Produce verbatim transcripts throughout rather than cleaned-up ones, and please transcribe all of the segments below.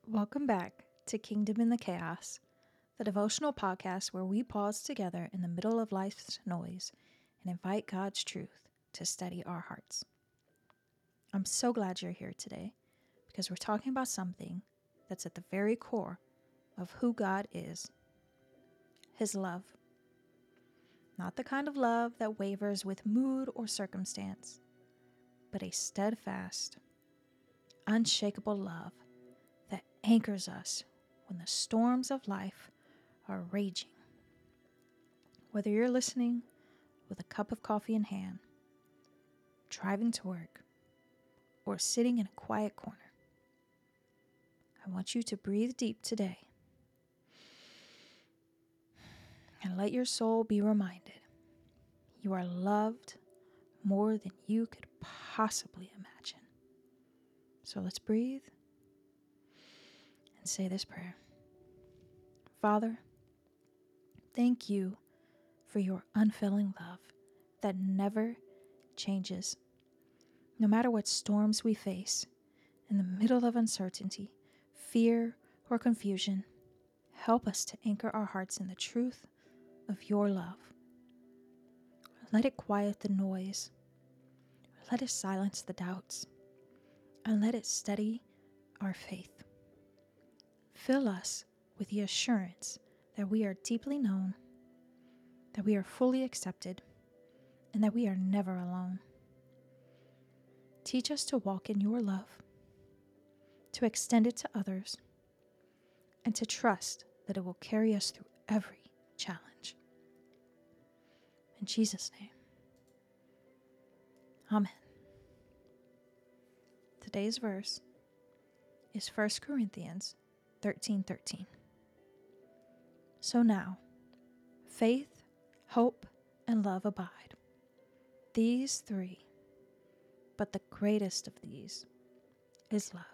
Welcome back to Kingdom in the Chaos, the devotional podcast where we pause together in the middle of life's noise and invite God's truth to steady our hearts. I'm so glad you're here today because we're talking about something that's at the very core of who God is, His love. Not the kind of love that wavers with mood or circumstance, but a steadfast, unshakable love that anchors us when the storms of life are raging. Whether you're listening with a cup of coffee in hand, driving to work, or sitting in a quiet corner, I want you to breathe deep today and let your soul be reminded you are loved more than you could possibly imagine. So let's breathe and say this prayer. Father, thank you for your unfailing love that never changes. No matter what storms we face, in the middle of uncertainty, fear, or confusion, help us to anchor our hearts in the truth of your love. Let it quiet the noise. Let it silence the doubts. And let it steady our faith. Fill us with the assurance that we are deeply known, that we are fully accepted, and that we are never alone. Teach us to walk in your love, to extend it to others, and to trust that it will carry us through every challenge. In Jesus' name, Amen. Today's verse is First Corinthians thirteen thirteen. So now, faith, hope, and love abide. These three, but the greatest of these is love.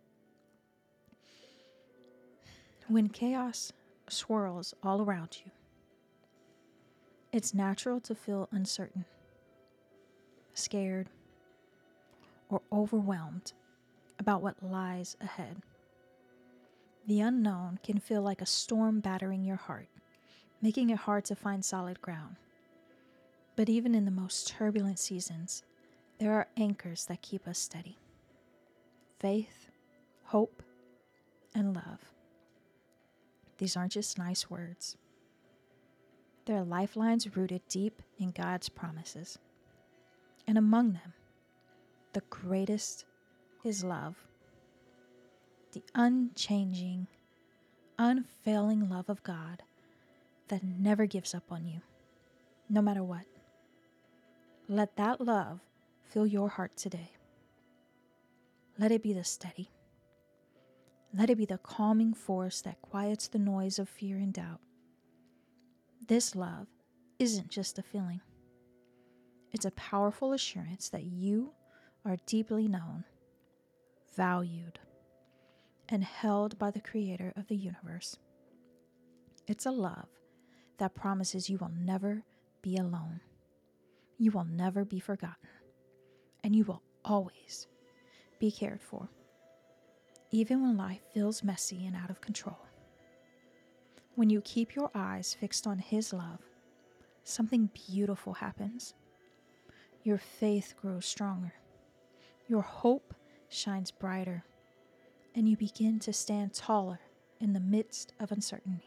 When chaos swirls all around you, it's natural to feel uncertain, scared, or overwhelmed about what lies ahead. The unknown can feel like a storm battering your heart, making it hard to find solid ground. But even in the most turbulent seasons, there are anchors that keep us steady. Faith, hope, and love. These aren't just nice words. They're lifelines rooted deep in God's promises. And among them, the greatest is love. The unchanging, unfailing love of God that never gives up on you, no matter what. Let that love fill your heart today. Let it be the steady. Let it be the calming force that quiets the noise of fear and doubt. This love isn't just a feeling. It's a powerful assurance that you are deeply known, valued, and held by the Creator of the universe. It's a love that promises you will never be alone. You will never be forgotten. And you will always be cared for, even when life feels messy and out of control. When you keep your eyes fixed on His love, something beautiful happens. Your faith grows stronger. Your hope shines brighter. And you begin to stand taller in the midst of uncertainty.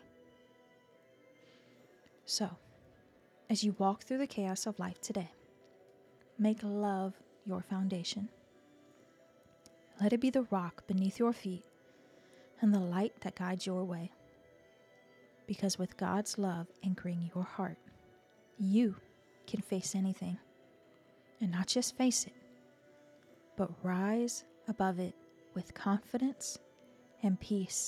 So, as you walk through the chaos of life today, make love your foundation. Let it be the rock beneath your feet and the light that guides your way. Because with God's love anchoring your heart, you can face anything. And not just face it, but rise above it with confidence and peace.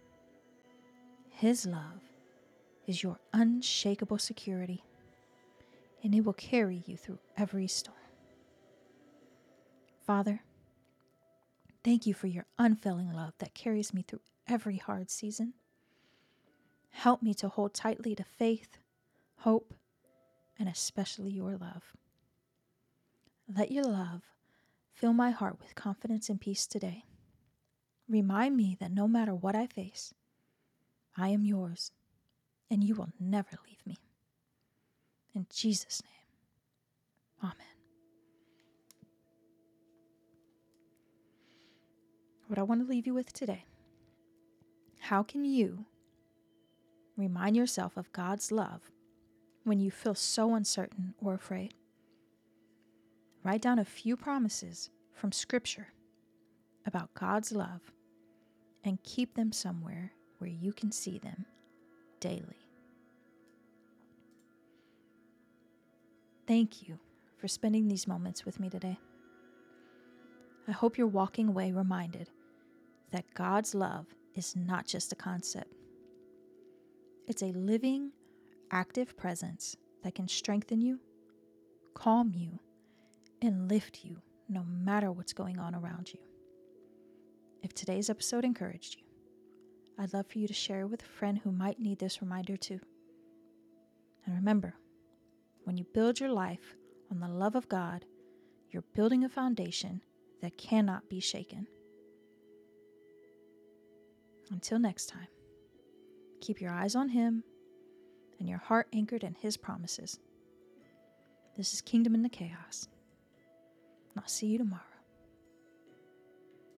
His love is your unshakable security, and it will carry you through every storm. Father, thank you for your unfailing love that carries me through every hard season. Help me to hold tightly to faith, hope, and especially your love. Let your love fill my heart with confidence and peace today. Remind me that no matter what I face, I am yours, and you will never leave me. In Jesus' name, amen. What I want to leave you with today: how can you remind yourself of God's love when you feel so uncertain or afraid? Write down a few promises from Scripture about God's love and keep them somewhere where you can see them daily. Thank you for spending these moments with me today. I hope you're walking away reminded that God's love is not just a concept. It's a living, active presence that can strengthen you, calm you, and lift you no matter what's going on around you. If today's episode encouraged you, I'd love for you to share it with a friend who might need this reminder too. And remember, when you build your life on the love of God, you're building a foundation that cannot be shaken. Until next time, keep your eyes on Him and your heart anchored in His promises. This is Kingdom in the Chaos. And I'll see you tomorrow.